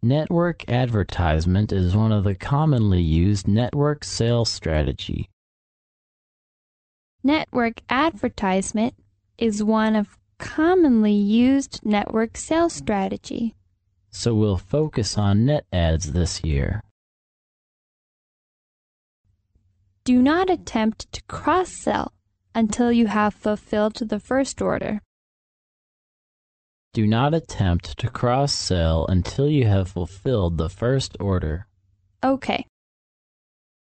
Network advertisement is one of the commonly used network sales strategy. Network advertisement is one of commonly used network sales strategy. So we'll focus on net ads this year. Do not attempt to cross-sell until you have fulfilled the first order. Do not attempt to cross-sell until you have fulfilled the first order. Okay.